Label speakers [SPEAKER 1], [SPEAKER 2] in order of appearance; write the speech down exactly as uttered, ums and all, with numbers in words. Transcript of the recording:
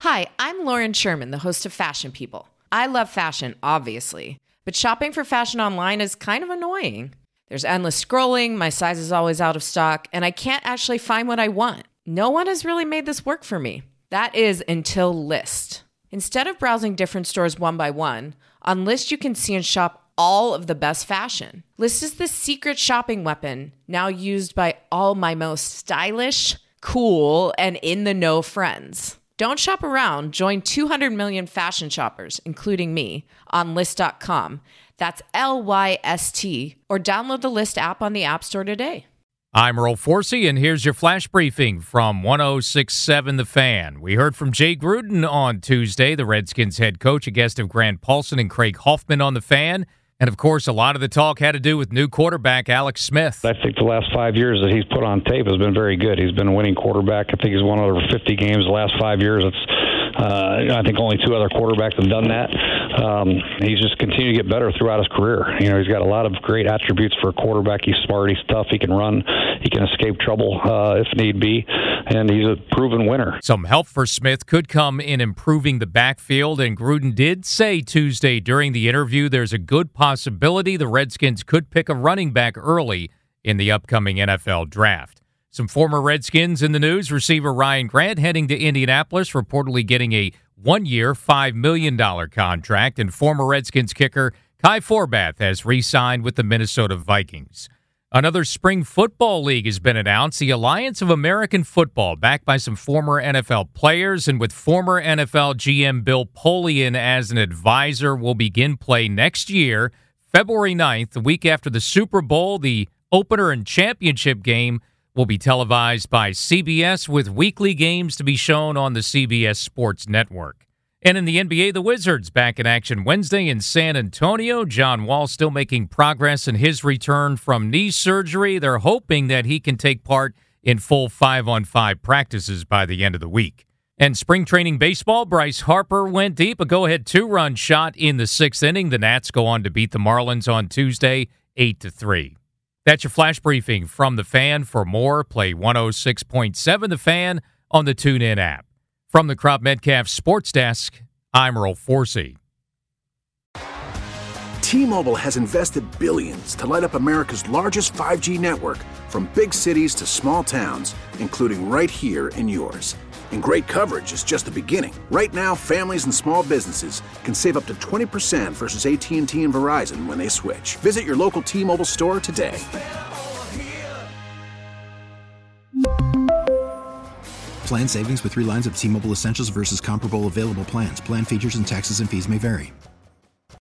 [SPEAKER 1] Hi, I'm Lauren Sherman, the host of Fashion People. I love fashion, obviously, but shopping for fashion online is kind of annoying. There's endless scrolling, my size is always out of stock, and I can't actually find what I want. No one has really made this work for me. That is until Lyst. Instead of browsing different stores one by one, on Lyst you can see and shop all of the best fashion. Lyst is the secret shopping weapon, now used by all my most stylish, cool, and in-the-know friends. Don't shop around. Join two hundred million fashion shoppers, including me, on Lyst dot com. That's L Y S T, or download the Lyst app on the App Store today.
[SPEAKER 2] I'm Earl Forsey, and here's your flash briefing from one oh six point seven The Fan. We heard from Jay Gruden on Tuesday, the Redskins head coach, a guest of Grant Paulson and Craig Hoffman on The Fan. And, of course, a lot of the talk had to do with new quarterback Alex Smith.
[SPEAKER 3] I think the last five years that he's put on tape has been very good. He's been a winning quarterback. I think he's won over fifty games the last five years. It's, uh, I think only two other quarterbacks have done that. Um, he's just continued to get better throughout his career. You know, he's got a lot of great attributes for a quarterback. He's smart. He's tough. He can run. He can escape trouble uh, if need be. And he's a proven winner.
[SPEAKER 2] Some help for Smith could come in improving the backfield, and Gruden did say Tuesday during the interview there's a good possibility the Redskins could pick a running back early in the upcoming N F L draft. Some former Redskins in the news. Receiver Ryan Grant heading to Indianapolis, reportedly getting a one-year, five million dollars contract, and former Redskins kicker Kai Forbath has re-signed with the Minnesota Vikings. Another spring football league has been announced, the Alliance of American Football, backed by some former N F L players, and with former N F L G M Bill Polian as an advisor, will begin play next year, February ninth, the week after the Super Bowl. The opener and championship game will be televised by C B S, with weekly games to be shown on the C B S Sports Network. And in the N B A, the Wizards back in action Wednesday in San Antonio. John Wall still making progress in his return from knee surgery. They're hoping that he can take part in full five-on-five practices by the end of the week. And spring training baseball, Bryce Harper went deep, a go-ahead two-run shot in the sixth inning. The Nats go on to beat the Marlins on Tuesday, eight to three. That's your flash briefing from The Fan. For more, play one oh six point seven The Fan on the TuneIn app. From the Crop Metcalf Sports Desk, I'm Earl Forsey.
[SPEAKER 4] T-Mobile has invested billions to light up America's largest five G network, from big cities to small towns, including right here in yours. And great coverage is just the beginning. Right now, families and small businesses can save up to twenty percent versus A T and T and Verizon when they switch. Visit your local T-Mobile store today.
[SPEAKER 5] Plan savings with three lines of T-Mobile Essentials versus comparable available plans. Plan features and taxes and fees may vary.